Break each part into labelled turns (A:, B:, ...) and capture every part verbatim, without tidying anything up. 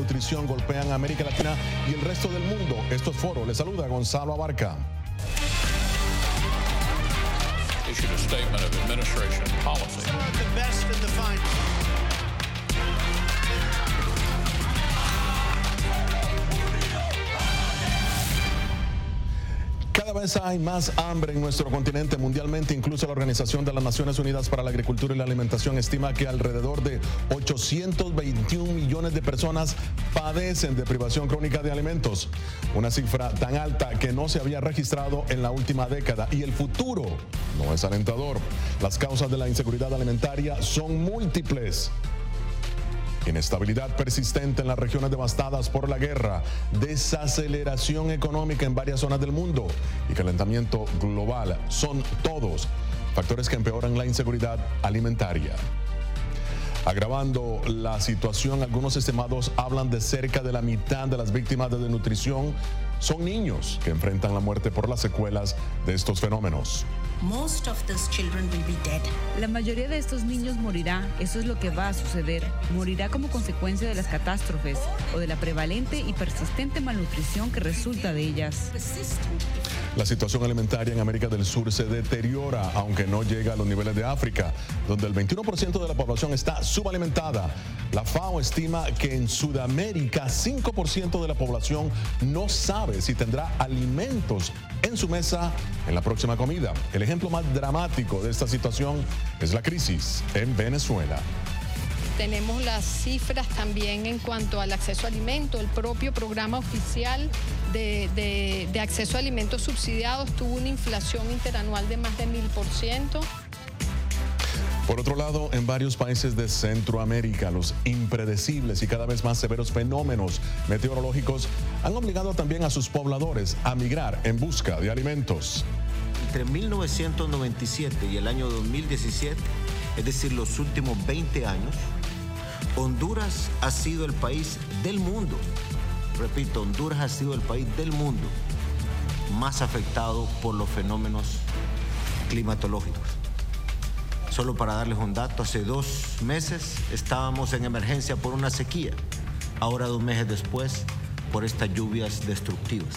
A: desnutrición golpean a América Latina y el resto del mundo. Esto es Foro. Les saluda Gonzalo Abarca.
B: Issued a statement of administration policy.
C: The best in the final.
A: Cada vez hay más hambre en nuestro continente. Mundialmente, incluso la Organización de las Naciones Unidas para la Agricultura y la Alimentación estima que alrededor de ochocientos veintiún millones de personas padecen de privación crónica de alimentos. Una cifra tan alta que no se había registrado en la última década. Y el futuro no es alentador. Las causas de la inseguridad alimentaria son múltiples. Inestabilidad persistente en las regiones devastadas por la guerra, desaceleración económica en varias zonas del mundo y calentamiento global son todos factores que empeoran la inseguridad alimentaria. Agravando la situación, algunos estimados hablan de cerca de la mitad de las víctimas de desnutrición son niños que enfrentan la muerte por las secuelas de estos fenómenos.
D: Most of those children will be dead.
E: La mayoría de estos niños morirá, eso es lo que va a suceder. Morirá como consecuencia de las catástrofes o de la prevalente y persistente malnutrición que resulta de ellas.
A: La situación alimentaria en América del Sur se deteriora, aunque no llega a los niveles de África, donde el veintiuno por ciento de la población está subalimentada. La FAO estima que en Sudamérica cinco por ciento de la población no sabe si tendrá alimentos en su mesa en la próxima comida. El ejemplo más dramático de esta situación es la crisis en Venezuela.
F: Tenemos las cifras también en cuanto al acceso a alimentos. El propio programa oficial de, de, de acceso a alimentos subsidiados tuvo una inflación interanual de más de mil por ciento.
A: Por otro lado, en varios países de Centroamérica, los impredecibles y cada vez más severos fenómenos meteorológicos han obligado también a sus pobladores a migrar en busca de alimentos.
G: Entre mil novecientos noventa y siete y el año dos mil diecisiete, es decir, los últimos veinte años, Honduras ha sido el país del mundo, repito, Honduras ha sido el país del mundo más afectado por los fenómenos climatológicos. Solo para darles un dato, hace dos meses estábamos en emergencia por una sequía, ahora dos meses después por estas lluvias destructivas.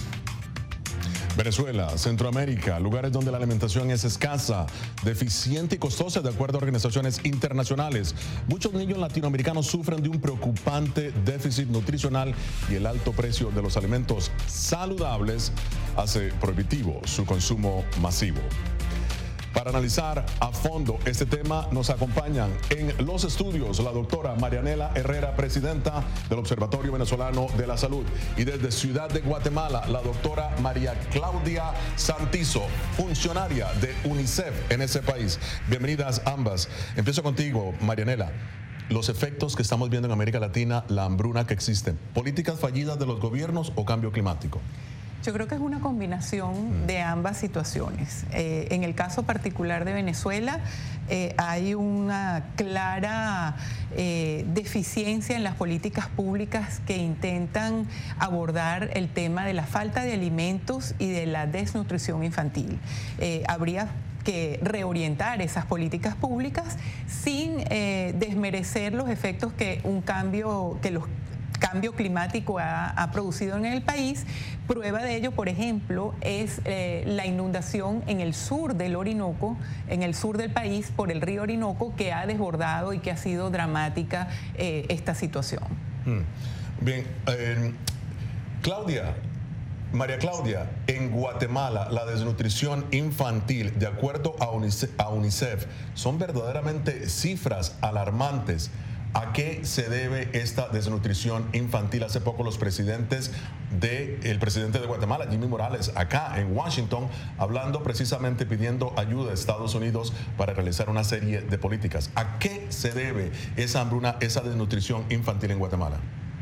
A: Venezuela, Centroamérica, lugares donde la alimentación es escasa, deficiente y costosa de acuerdo a organizaciones internacionales. Muchos niños latinoamericanos sufren de un preocupante déficit nutricional y el alto precio de los alimentos saludables hace prohibitivo su consumo masivo. Para analizar a fondo este tema nos acompañan en los estudios la doctora Marianela Herrera, presidenta del Observatorio Venezolano de la Salud, y desde Ciudad de Guatemala la doctora María Claudia Santizo, funcionaria de UNICEF en ese país. Bienvenidas ambas. Empiezo contigo, Marianela. Los efectos que estamos viendo en América Latina, la hambruna que existe, políticas fallidas de los gobiernos o cambio climático.
H: Yo creo que es una combinación de ambas situaciones. Eh, en el caso particular de Venezuela, eh, hay una clara eh, deficiencia en las políticas públicas que intentan abordar el tema de la falta de alimentos y de la desnutrición infantil. Eh, habría que reorientar esas políticas públicas sin eh, desmerecer los efectos que un cambio, que los cambio climático ha, ha producido en el país. Prueba de ello, por ejemplo, es eh, la inundación en el sur del Orinoco, en el sur del país, por el río Orinoco, que ha desbordado y que ha sido dramática eh, esta situación.
A: Hmm. Bien, eh, Claudia, María Claudia, en Guatemala la desnutrición infantil, de acuerdo a UNICEF, a UNICEF, son verdaderamente cifras alarmantes. ¿A qué se debe esta desnutrición infantil? Hace poco los presidentes de, el presidente de Guatemala, Jimmy Morales, acá en Washington, hablando precisamente, pidiendo ayuda a Estados Unidos para realizar una serie de políticas. ¿A qué se debe esa hambruna, esa desnutrición infantil en Guatemala?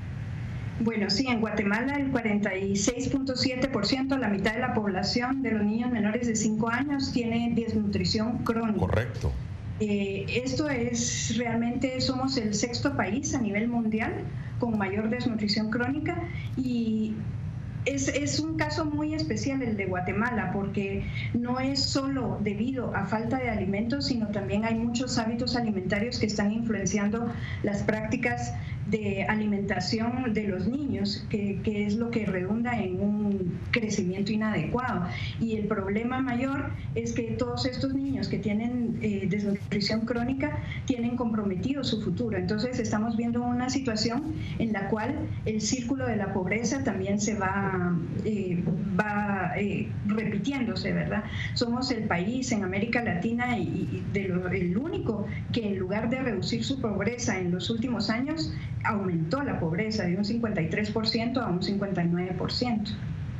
I: Bueno, sí, en Guatemala el cuarenta y seis punto siete por ciento, la mitad de la población de los niños menores de cinco años tiene desnutrición crónica.
A: Correcto.
I: Eh, esto es realmente, somos el sexto país a nivel mundial con mayor desnutrición crónica y es, es un caso muy especial el de Guatemala porque no es solo debido a falta de alimentos, sino también hay muchos hábitos alimentarios que están influenciando las prácticas de alimentación de los niños, que, que es lo que redunda en un crecimiento inadecuado. Y el problema mayor es que todos estos niños que tienen eh, desnutrición crónica tienen comprometido su futuro. Entonces estamos viendo una situación en la cual el círculo de la pobreza también se va, eh, va eh, repitiéndose, ¿verdad? Somos el país en América Latina y, y de lo, el único que en lugar de reducir su pobreza en los últimos años, aumentó la pobreza de un cincuenta y tres por ciento a un cincuenta y nueve por ciento.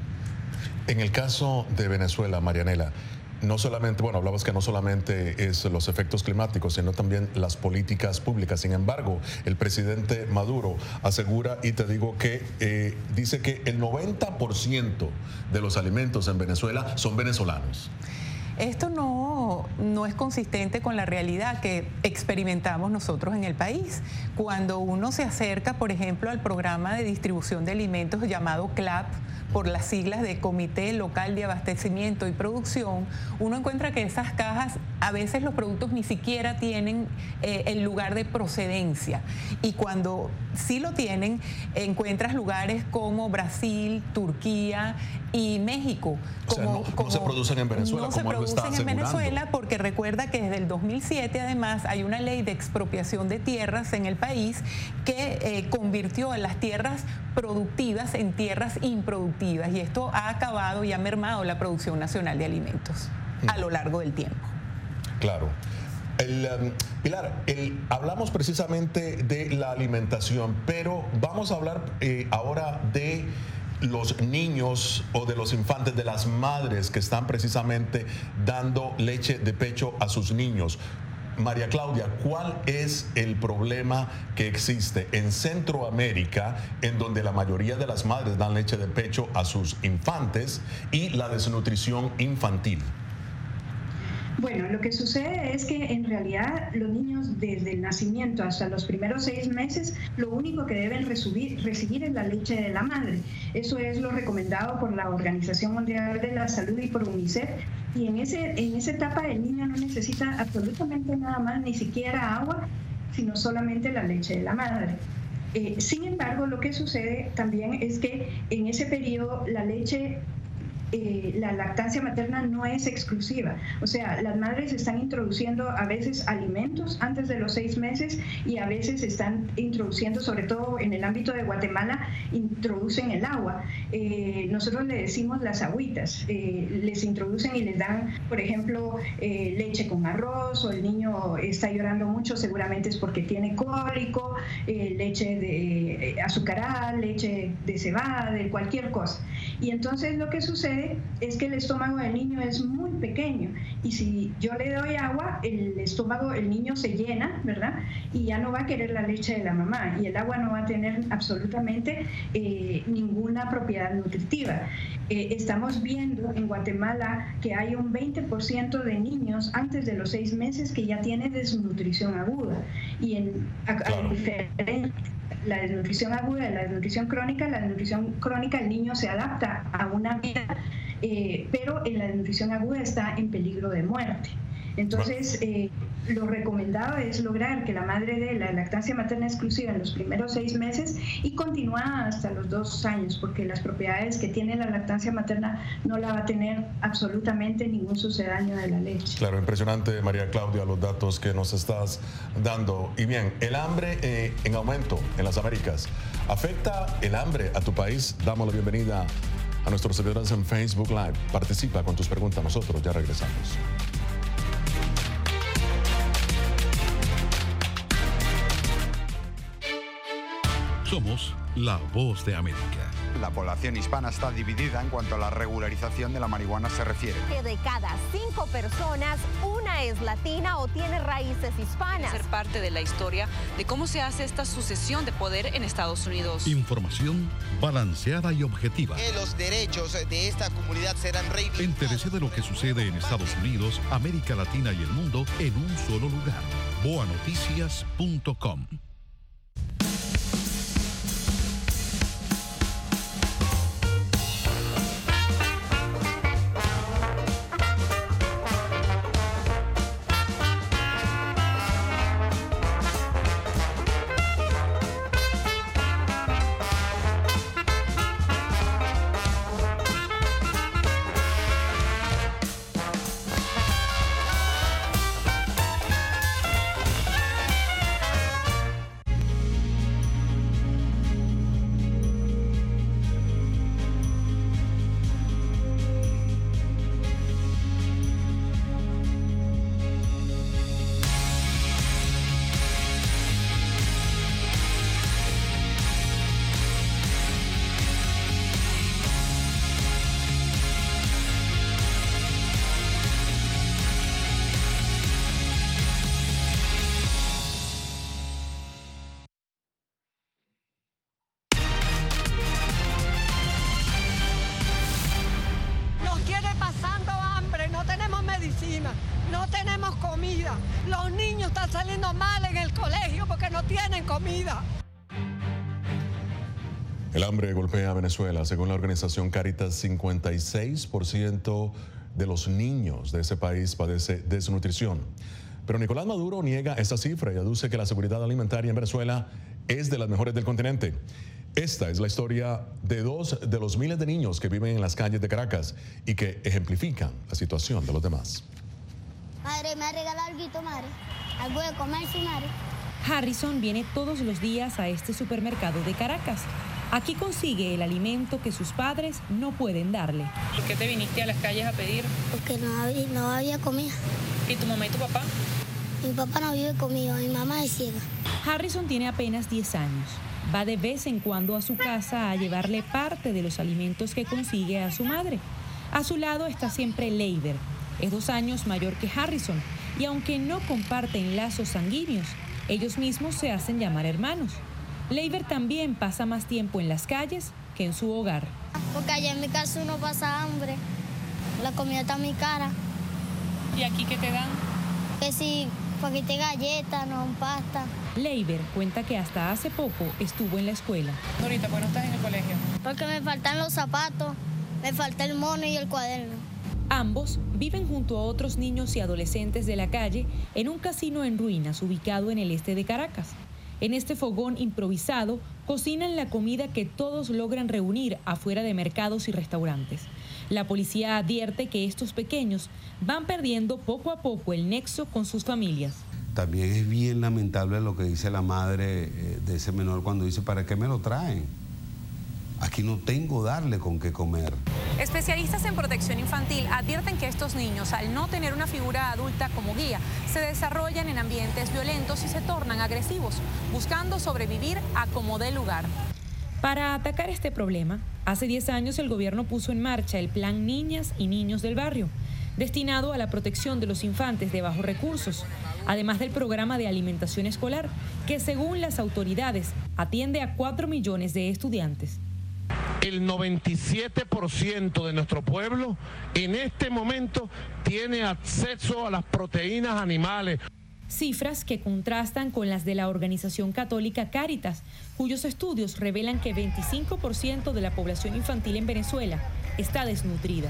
A: En el caso de Venezuela, Marianela, no solamente, bueno, hablabas que no solamente es los efectos climáticos, sino también las políticas públicas. Sin embargo, el presidente Maduro asegura, y te digo que eh, dice que el noventa por ciento de los alimentos en Venezuela son venezolanos.
H: Esto no, no es consistente con la realidad que experimentamos nosotros en el país. Cuando uno se acerca, por ejemplo, al programa de distribución de alimentos llamado CLAP, por las siglas de Comité Local de Abastecimiento y Producción, uno encuentra que esas cajas, a veces los productos ni siquiera tienen eh, el lugar de procedencia. Y cuando sí lo tienen, encuentras lugares como Brasil, Turquía y México. Como,
A: o sea, no,
H: como,
A: no se producen en Venezuela,
H: no
A: como él lo está asegurando.
H: en Venezuela, porque recuerda que desde el dos mil siete, además, hay una ley de expropiación de tierras en el país que eh, convirtió a las tierras productivas en tierras improductivas, y esto ha acabado y ha mermado la producción nacional de alimentos a lo largo del tiempo.
A: Claro. El, um, Pilar, el, hablamos precisamente de la alimentación, pero vamos a hablar eh, ahora de los niños o de los infantes, de las madres que están precisamente dando leche de pecho a sus niños. María Claudia, ¿cuál es el problema que existe en Centroamérica, en donde la mayoría de las madres dan leche de pecho a sus infantes, y la desnutrición infantil?
I: Bueno, lo que sucede es que en realidad los niños desde el nacimiento hasta los primeros seis meses, lo único que deben recibir, recibir es la leche de la madre. Eso es lo recomendado por la Organización Mundial de la Salud y por UNICEF. Y en, ese, en esa etapa el niño no necesita absolutamente nada más, ni siquiera agua, sino solamente la leche de la madre. Eh, sin embargo, lo que sucede también es que en ese periodo la leche Eh, la lactancia materna no es exclusiva. O sea, las madres están introduciendo a veces alimentos antes de los seis meses y a veces están introduciendo, sobre todo en el ámbito de Guatemala, introducen el agua. Eh, nosotros le decimos las agüitas. Eh, les introducen y les dan, por ejemplo, eh, leche con arroz, o el niño está llorando mucho, seguramente es porque tiene cólico, eh, leche de eh, azucarada, leche de cebada, de cualquier cosa. Y entonces lo que sucede es que el estómago del niño es muy pequeño, y si yo le doy agua, el estómago, el niño se llena, ¿verdad? Y ya no va a querer la leche de la mamá, y el agua no va a tener absolutamente eh, ninguna propiedad nutritiva. Eh, estamos viendo en Guatemala que hay un veinte por ciento de niños antes de los seis meses que ya tienen desnutrición aguda, y en a, a diferente la desnutrición aguda y la desnutrición crónica. La desnutrición crónica, el niño se adapta a una vida, eh, pero en la desnutrición aguda está en peligro de muerte. Entonces, eh, lo recomendado es lograr que la madre dé la lactancia materna exclusiva en los primeros seis meses y continúa hasta los dos años, porque las propiedades que tiene la lactancia materna no la va a tener absolutamente ningún sucedáneo de la leche.
A: Claro, impresionante, María Claudia, los datos que nos estás dando. Y bien, el hambre eh, en aumento en las Américas. ¿Afecta el hambre a tu país? Damos la bienvenida a nuestros seguidores en Facebook Live. Participa con tus preguntas. Nosotros ya regresamos.
C: Somos la voz de América.
J: La población hispana está dividida en cuanto a la regularización de la marihuana se refiere.
K: Que de cada cinco personas, una es latina o tiene raíces hispanas.
L: Ser parte de la historia de cómo se hace esta sucesión de poder en Estados Unidos.
C: Información balanceada y objetiva.
M: Que los derechos de esta comunidad serán reivindicados.
C: Entérese de lo que sucede en Estados Unidos, América Latina y el mundo en un solo lugar. boa noticias punto com.
N: comida. Los niños están saliendo mal en el colegio porque no tienen comida.
A: El hambre golpea a Venezuela. Según la organización Cáritas, cincuenta y seis por ciento de los niños de ese país padece desnutrición. Pero Nicolás Maduro niega esa cifra y aduce que la seguridad alimentaria en Venezuela es de las mejores del continente. Esta es la historia de dos de los miles de niños que viven en las calles de Caracas y que ejemplifican la situación de los demás.
O: Madre, me ha regalado algo, madre. Algo de comer, sí, madre.
P: Harrison viene todos los días a este supermercado de Caracas. Aquí consigue el alimento que sus padres no pueden darle.
Q: ¿Por qué te viniste a las calles a pedir?
O: Porque no había, no había comida.
Q: ¿Y tu mamá y tu papá?
O: Mi papá no vive conmigo, mi mamá es ciega.
P: Harrison tiene apenas diez años. Va de vez en cuando a su casa a llevarle parte de los alimentos que consigue a su madre. A su lado está siempre Leiber. Es dos años mayor que Harrison y aunque no comparten lazos sanguíneos, ellos mismos se hacen llamar hermanos. Leiber también pasa más tiempo en las calles que en su hogar.
O: Porque allá en mi casa uno pasa hambre, la comida está muy cara.
Q: ¿Y aquí qué te dan?
O: Que si paquete de galletas, no pasta.
P: Leiber cuenta que hasta hace poco estuvo en la escuela.
Q: Dorita, ¿por qué no estás en el colegio?
O: Porque me faltan los zapatos, me falta el mono y el cuaderno.
P: Ambos viven junto a otros niños y adolescentes de la calle en un casino en ruinas ubicado en el este de Caracas. En este fogón improvisado cocinan la comida que todos logran reunir afuera de mercados y restaurantes. La policía advierte que estos pequeños van perdiendo poco a poco el nexo con sus familias.
R: También es bien lamentable lo que dice la madre de ese menor cuando dice, ¿para qué me lo traen? Aquí no tengo darle con qué comer.
L: Especialistas en protección infantil advierten que estos niños, al no tener una figura adulta como guía, se desarrollan en ambientes violentos y se tornan agresivos, buscando sobrevivir a como dé lugar.
P: Para atacar este problema, hace diez años el gobierno puso en marcha el Plan Niñas y Niños del Barrio, destinado a la protección de los infantes de bajos recursos, además del programa de alimentación escolar, que según las autoridades atiende a cuatro millones de estudiantes.
S: El noventa y siete por ciento de nuestro pueblo en este momento tiene acceso a las proteínas animales.
P: Cifras que contrastan con las de la organización católica Cáritas, cuyos estudios revelan que veinticinco por ciento de la población infantil en Venezuela está desnutrida.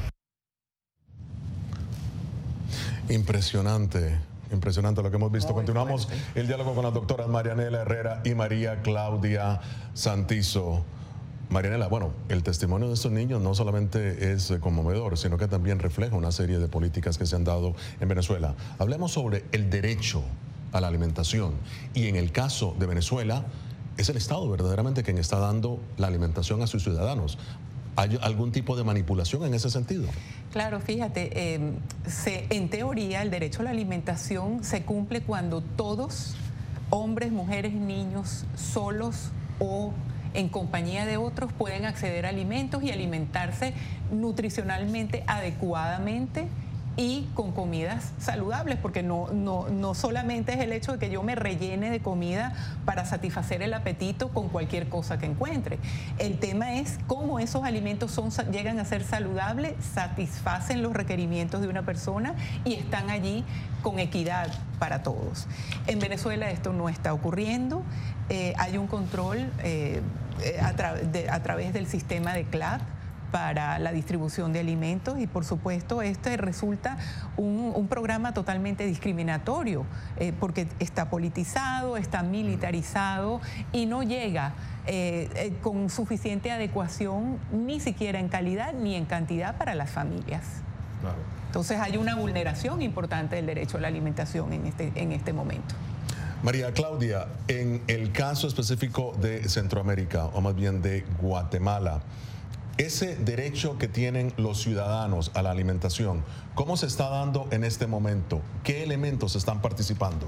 A: Impresionante. Impresionante lo que hemos visto. Continuamos el diálogo con las doctoras Marianela Herrera y María Claudia Santizo. Marianela, bueno, el testimonio de estos niños no solamente es conmovedor, sino que también refleja una serie de políticas que se han dado en Venezuela. Hablemos sobre el derecho a la alimentación y en el caso de Venezuela es el Estado verdaderamente quien está dando la alimentación a sus ciudadanos. ¿Hay algún tipo de manipulación en ese sentido?
H: Claro, fíjate, eh, se, en teoría el derecho a la alimentación se cumple cuando todos, hombres, mujeres, niños, solos o en compañía de otros, pueden acceder a alimentos y alimentarse nutricionalmente adecuadamente y con comidas saludables, porque no, no, no solamente es el hecho de que yo me rellene de comida para satisfacer el apetito con cualquier cosa que encuentre. El tema es cómo esos alimentos son, llegan a ser saludables, satisfacen los requerimientos de una persona y están allí con equidad para todos. En Venezuela esto no está ocurriendo. Eh, hay un control eh, a, tra de, a través del sistema de C L A D para la distribución de alimentos y por supuesto este resulta un, un programa totalmente discriminatorio eh, porque está politizado, está militarizado y no llega eh, eh, con suficiente adecuación ni siquiera en calidad ni en cantidad para las familias. Claro. Entonces hay una vulneración importante del derecho a la alimentación en este, en este momento.
A: María Claudia, en el caso específico de Centroamérica o más bien de Guatemala, ese derecho que tienen los ciudadanos a la alimentación, ¿cómo se está dando en este momento? ¿Qué elementos están participando?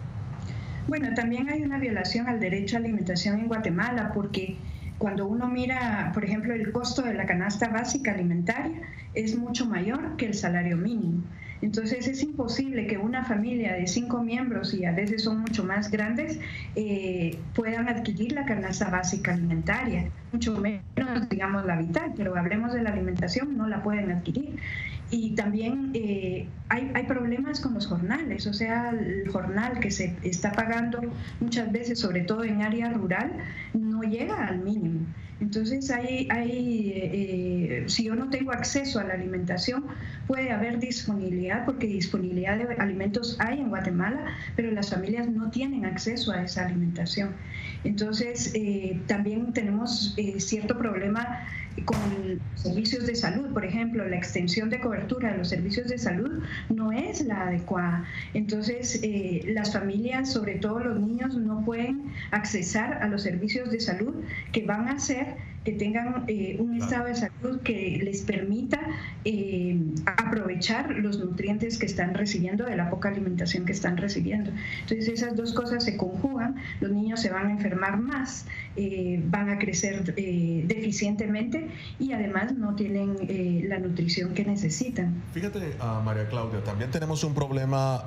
I: Bueno, también hay una violación al derecho a alimentación en Guatemala porque cuando uno mira, por ejemplo, el costo de la canasta básica alimentaria es mucho mayor que el salario mínimo. Entonces es imposible que una familia de cinco miembros, y a veces son mucho más grandes, eh, puedan adquirir la canasta básica alimentaria, mucho menos, digamos, la vital, pero hablemos de la alimentación, no la pueden adquirir. Y también eh, hay, hay problemas con los jornales, o sea, el jornal que se está pagando muchas veces, sobre todo en área rural, no llega al mínimo. Entonces, hay, hay, eh, si yo no tengo acceso a la alimentación, puede haber disponibilidad, porque disponibilidad de alimentos hay en Guatemala, pero las familias no tienen acceso a esa alimentación. Entonces, eh, también tenemos eh, cierto problema con servicios de salud. Por ejemplo, la extensión de cobertura de los servicios de salud no es la adecuada. Entonces, eh, las familias, sobre todo los niños, no pueden accesar a los servicios de salud que van a hacer que tengan eh, un estado de salud que les permita eh, aprovechar los nutrientes que están recibiendo de la poca alimentación que están recibiendo. Entonces, esas dos cosas se conjugan, los niños se van a enfermar más, eh, van a crecer eh, deficientemente y además no tienen eh, la nutrición que necesitan.
A: Fíjate, uh, María Claudia, también tenemos un problema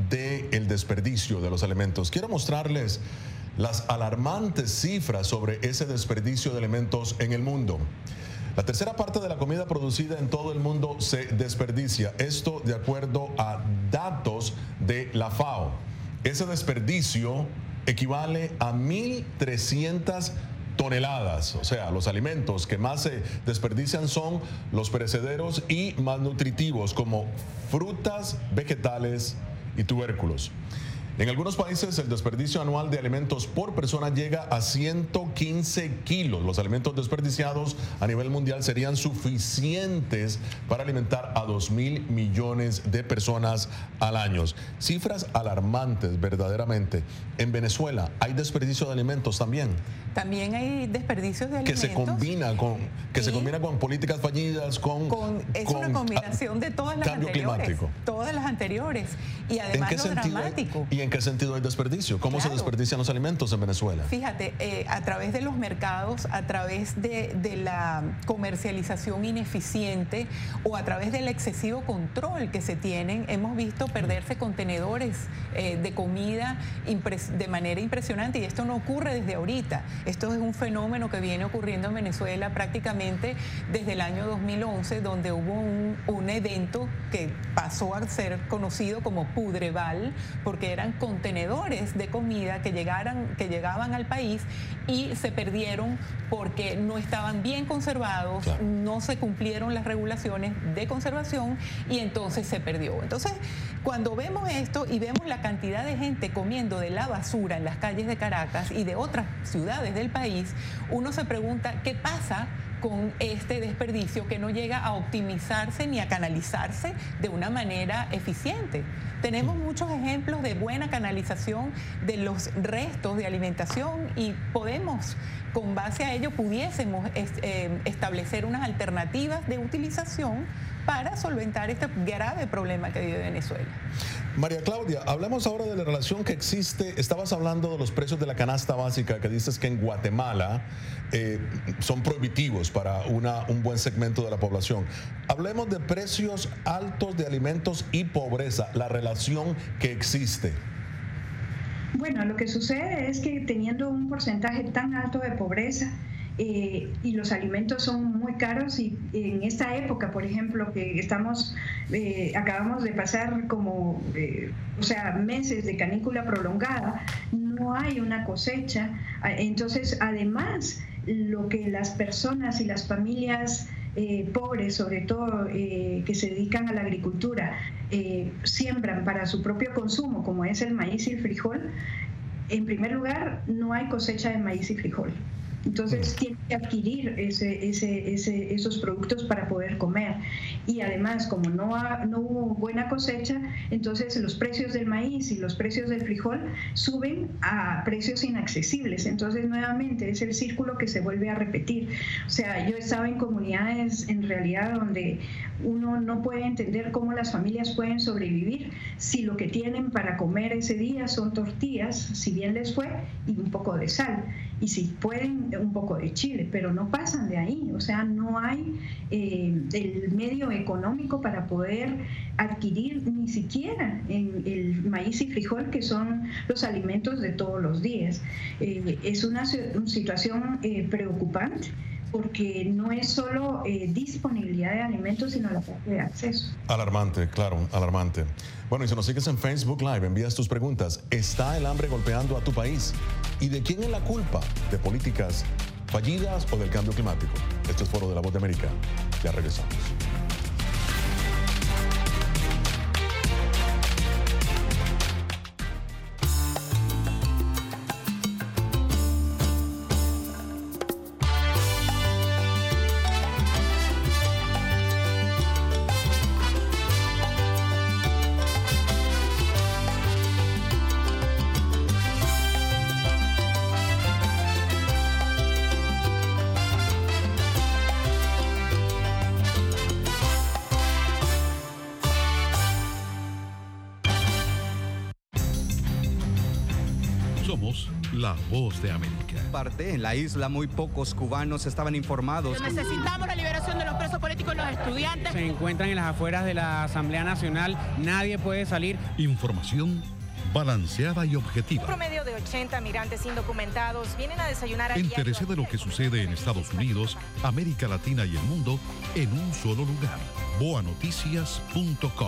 A: del desperdicio de los alimentos. Quiero mostrarles las alarmantes cifras sobre ese desperdicio de alimentos en el mundo. La tercera parte de la comida producida en todo el mundo se desperdicia. Esto de acuerdo a datos de la FAO. Ese desperdicio equivale a mil trescientas toneladas. O sea, los alimentos que más se desperdician son los perecederos y más nutritivos, como frutas, vegetales y tubérculos. En algunos países el desperdicio anual de alimentos por persona llega a ciento quince kilos. Los alimentos desperdiciados a nivel mundial serían suficientes para alimentar a dos mil millones de personas al año. Cifras alarmantes, verdaderamente. En Venezuela hay desperdicio de alimentos también.
H: También hay desperdicios de alimentos.
A: Que se combina con, que se combina con políticas fallidas, con...
H: con es con, una combinación de todas las
A: cambio
H: anteriores.
A: Climático.
H: Todas las anteriores. Y además
A: ¿En qué
H: lo dramático.
A: Hay, ¿Y en qué sentido hay desperdicio? ¿Cómo claro. se desperdician los alimentos en Venezuela?
H: Fíjate, eh, a través de los mercados, a través de, de la comercialización ineficiente o a través del excesivo control que se tienen, hemos visto perderse contenedores eh, de comida de manera impresionante, y esto no ocurre desde ahorita. Esto es un fenómeno que viene ocurriendo en Venezuela prácticamente desde el año dos mil once, donde hubo un, un evento que pasó a ser conocido como Pudreval, porque eran contenedores de comida que, llegaran, que llegaban al país y se perdieron porque no estaban bien conservados, claro. no se cumplieron las regulaciones de conservación y entonces se perdió. Entonces, cuando vemos esto y vemos la cantidad de gente comiendo de la basura en las calles de Caracas y de otras ciudades del país, uno se pregunta qué pasa con este desperdicio que no llega a optimizarse ni a canalizarse de una manera eficiente. Tenemos muchos ejemplos de buena canalización de los restos de alimentación y podemos, con base a ello, pudiésemos eh, establecer unas alternativas de utilización para solventar este grave problema que vive Venezuela.
A: María Claudia, hablemos ahora de la relación que existe. Estabas hablando de los precios de la canasta básica, que dices que en Guatemala eh, son prohibitivos para una, un buen segmento de la población. Hablemos de precios altos de alimentos y pobreza, la relación que existe.
I: Bueno, lo que sucede es que teniendo un porcentaje tan alto de pobreza, Eh, y los alimentos son muy caros, y en esta época, por ejemplo, que estamos eh, acabamos de pasar como eh, o sea meses de canícula prolongada, no hay una cosecha. Entonces, además, lo que las personas y las familias eh, pobres, sobre todo eh, que se dedican a la agricultura, eh, siembran para su propio consumo, como es el maíz y el frijol, en primer lugar, no hay cosecha de maíz y frijol. Entonces tienen que adquirir ese, ese, ese, esos productos para poder comer. Y además, como no, ha, no hubo buena cosecha, entonces los precios del maíz y los precios del frijol suben a precios inaccesibles. Entonces, nuevamente, es el círculo que se vuelve a repetir. O sea, yo he estado en comunidades en realidad donde uno no puede entender cómo las familias pueden sobrevivir si lo que tienen para comer ese día son tortillas, si bien les fue, y un poco de sal. y si pueden un poco de chile, pero no pasan de ahí. O sea, no hay eh, el medio económico para poder adquirir ni siquiera en el maíz y frijol, que son los alimentos de todos los días. Eh, es una, una situación eh, preocupante, porque no es solo eh, disponibilidad de alimentos, sino la parte de acceso.
A: Alarmante, claro, alarmante. Bueno, y si nos sigues en Facebook Live, envías tus preguntas. ¿Está el hambre golpeando a tu país? ¿Y de quién es la culpa? ¿De políticas fallidas o del cambio climático? Esto es Foro de la Voz de América. Ya regresamos.
C: Somos la Voz de América.
T: Parte en la isla, muy pocos cubanos estaban informados.
U: Necesitamos la liberación de los presos políticos y los estudiantes.
V: Se encuentran en las afueras de la Asamblea Nacional. Nadie puede salir.
C: Información balanceada y objetiva.
W: Un promedio de ochenta migrantes indocumentados vienen a desayunar a
C: Entérese de lo que sucede en Estados Unidos, América Latina y el mundo en un solo lugar. boa noticias punto com.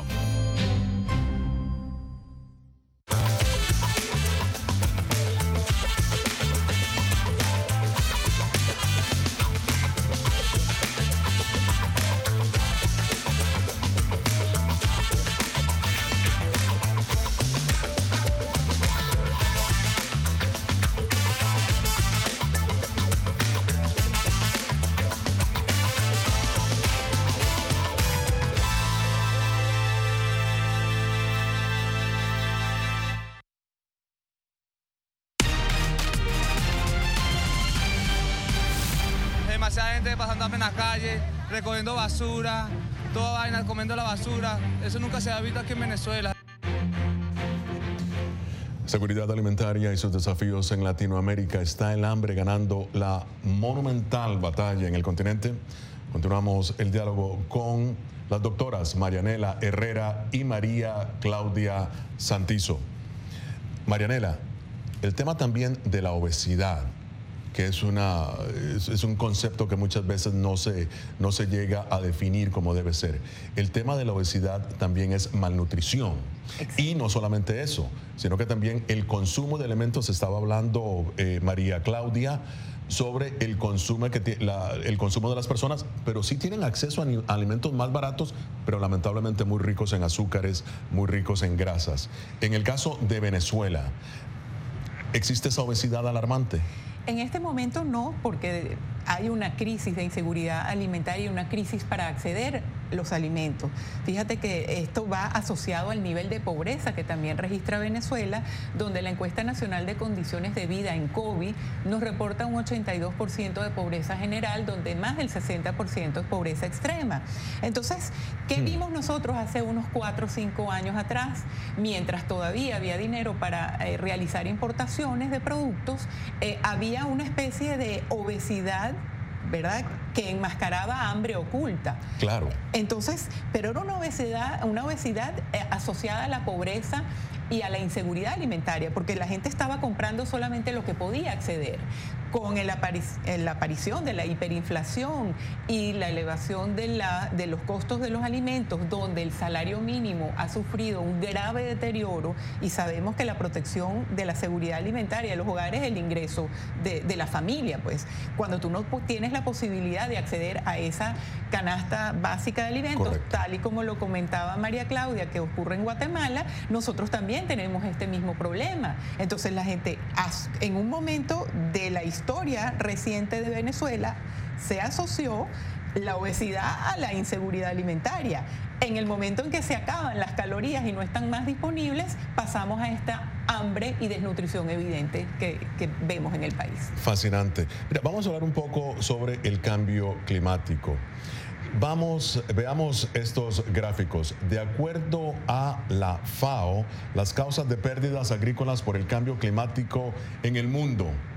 X: Demasiada gente pasando hambre en las calles, recogiendo basura, toda vaina, comiendo la basura. Eso nunca se ha visto aquí en Venezuela.
A: Seguridad alimentaria y sus desafíos en Latinoamérica. ¿Está el hambre ganando la monumental batalla en el continente? Continuamos el diálogo con las doctoras Marianela Herrera y María Claudia Santizo. Marianela, el tema también de la obesidad, que es, una, es, es un concepto que muchas veces no se, no se llega a definir como debe ser. El tema de la obesidad también es malnutrición. Exacto. Y no solamente eso, sino que también el consumo de alimentos. Estaba hablando eh, María Claudia sobre el consumo, que la, el consumo de las personas, pero sí tienen acceso a, a alimentos más baratos, pero lamentablemente muy ricos en azúcares, muy ricos en grasas. En el caso de Venezuela, ¿existe esa obesidad alarmante?
H: En este momento no, porque hay una crisis de inseguridad alimentaria y una crisis para acceder a los alimentos. Fíjate que esto va asociado al nivel de pobreza que también registra Venezuela, donde la encuesta nacional de condiciones de vida en COVID nos reporta un ochenta y dos por ciento de pobreza general, donde más del sesenta por ciento es pobreza extrema. Entonces, ¿qué vimos nosotros hace unos cuatro o cinco años atrás? Mientras todavía había dinero para eh, realizar importaciones de productos, eh, había una especie de obesidad, ¿verdad?, que enmascaraba hambre oculta.
A: Claro.
H: Entonces, pero era una obesidad, una obesidad eh, asociada a la pobreza y a la inseguridad alimentaria, porque la gente estaba comprando solamente lo que podía acceder. Con el aparic la aparición de la hiperinflación y la elevación de, la, de los costos de los alimentos, donde el salario mínimo ha sufrido un grave deterioro, y sabemos que la protección de la seguridad alimentaria de los hogares es el ingreso de, de la familia, pues cuando tú no tienes la posibilidad de acceder a esa canasta básica de alimentos, correcto, tal y como lo comentaba María Claudia, que ocurre en Guatemala, nosotros también tenemos este mismo problema. Entonces la gente, en un momento de la historia reciente de Venezuela, se asoció la obesidad a la inseguridad alimentaria. En el momento en que se acaban las calorías y no están más disponibles, pasamos a esta hambre y desnutrición evidente que, que vemos en el país.
A: Fascinante. Mira, vamos a hablar un poco sobre el cambio climático. Vamos, veamos estos gráficos. De acuerdo a la FAO, las causas de pérdidas agrícolas por el cambio climático en el mundo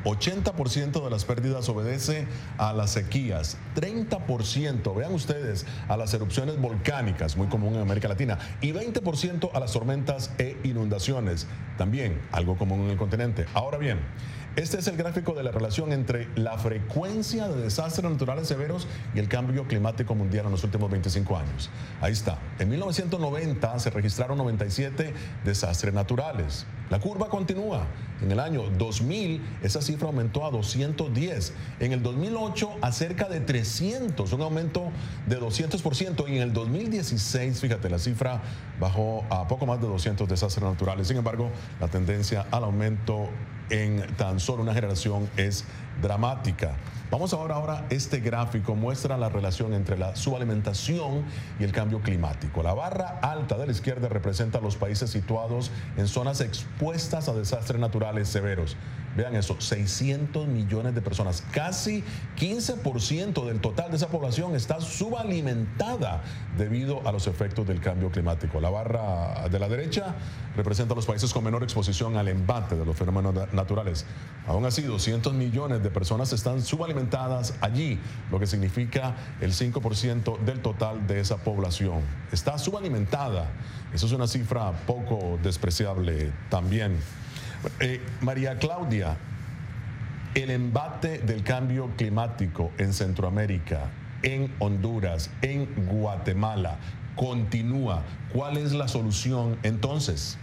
A: ochenta por ciento de las pérdidas obedece a las sequías, treinta por ciento, vean ustedes, a las erupciones volcánicas, muy común en América Latina, y veinte por ciento a las tormentas e inundaciones, también algo común en el continente. Ahora bien, este es el gráfico de la relación entre la frecuencia de desastres naturales severos y el cambio climático mundial en los últimos veinticinco años. Ahí está. En mil novecientos noventa se registraron noventa y siete desastres naturales. La curva continúa. En el año dos mil esa cifra aumentó a doscientos diez. En el dos mil ocho a cerca de trescientos, un aumento de doscientos por ciento. Y en el dos mil dieciséis, fíjate, la cifra bajó a poco más de doscientos desastres naturales. Sin embargo, la tendencia al aumento en tan solo una generación es dramática. Vamos ahora, ahora, este gráfico muestra la relación entre la subalimentación y el cambio climático. La barra alta de la izquierda representa a los países situados en zonas expuestas a desastres naturales severos. Vean eso, seiscientos millones de personas, casi quince por ciento del total de esa población está subalimentada debido a los efectos del cambio climático. La barra de la derecha representa a los países con menor exposición al embate de los fenómenos naturales. Aún así, doscientos millones de personas están subalimentadas allí, lo que significa el cinco por ciento del total de esa población. Está subalimentada. Eso es una cifra poco despreciable también. Eh, María Claudia, el embate del cambio climático en Centroamérica, en Honduras, en Guatemala, continúa. ¿Cuál es la solución entonces?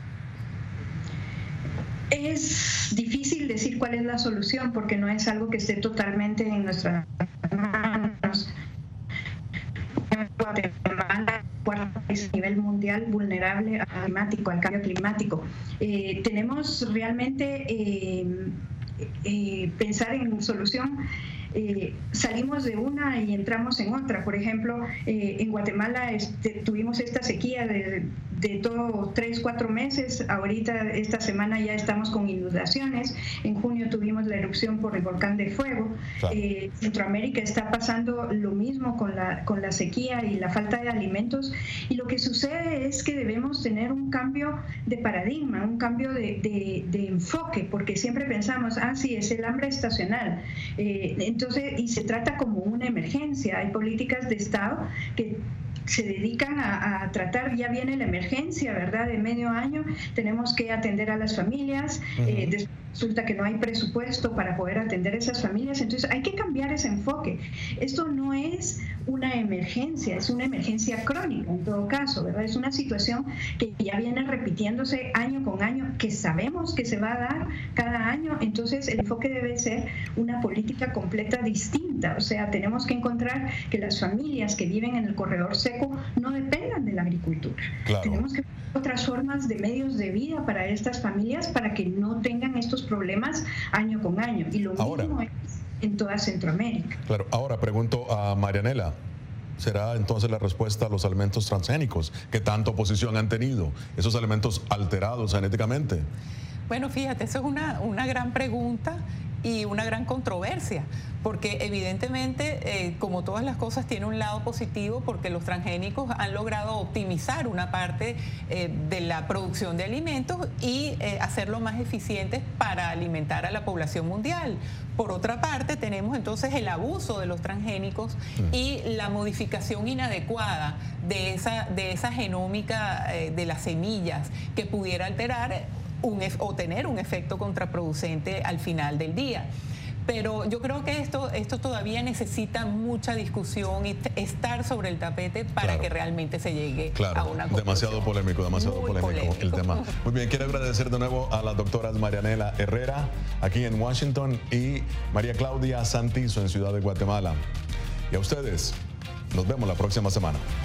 I: Es difícil decir cuál es la solución porque no es algo que esté totalmente en nuestras manos. Guatemala, cuarto país a nivel mundial vulnerable al climático, al cambio climático. Eh, tenemos realmente eh, eh, pensar en solución. Eh, salimos de una y entramos en otra. Por ejemplo, eh, en Guatemala este, tuvimos esta sequía de, de todo tres, cuatro meses. Ahorita, esta semana ya estamos con inundaciones. En junio tuvimos la erupción por el volcán de Fuego. Claro. Eh, Centroamérica está pasando lo mismo con la, con la sequía y la falta de alimentos. Y lo que sucede es que debemos tener un cambio de paradigma, un cambio de, de, de enfoque, porque siempre pensamos, ah, sí, es el hambre estacional. Eh, entonces, Entonces, y se trata como una emergencia. Hay políticas de Estado que se dedican a, a tratar, ya viene la emergencia, ¿verdad? De medio año, tenemos que atender a las familias, uh-huh. eh, resulta que no hay presupuesto para poder atender a esas familias, entonces hay que cambiar ese enfoque. Esto no es una emergencia, es una emergencia crónica en todo caso, ¿verdad? Es una situación que ya viene repitiéndose año con año, que sabemos que se va a dar cada año, entonces el enfoque debe ser una política completa distinta, o sea, tenemos que encontrar que las familias que viven en el corredor seco no dependan de la agricultura. Claro. Tenemos que buscar otras formas de medios de vida para estas familias para que no tengan estos problemas año con año. Y lo ahora, mismo es en toda Centroamérica.
A: Claro, ahora pregunto a Marianela, ¿será entonces la respuesta a los alimentos transgénicos que tanta oposición han tenido? Esos alimentos alterados genéticamente.
H: Bueno, fíjate, eso es una, una gran pregunta y una gran controversia, porque evidentemente, eh, como todas las cosas, tiene un lado positivo porque los transgénicos han logrado optimizar una parte eh, de la producción de alimentos y eh, hacerlo más eficientes para alimentar a la población mundial. Por otra parte, tenemos entonces el abuso de los transgénicos y la modificación inadecuada de esa, de esa genómica eh, de las semillas que pudiera alterar Un, o tener un efecto contraproducente al final del día. Pero yo creo que esto, esto todavía necesita mucha discusión y estar sobre el tapete para claro. que realmente se llegue claro. a una conclusión.
A: Demasiado polémico, demasiado polémico, polémico el tema. Muy bien, quiero agradecer de nuevo a las doctoras Marianela Herrera, aquí en Washington, y María Claudia Santizo, en Ciudad de Guatemala. Y a ustedes, nos vemos la próxima semana.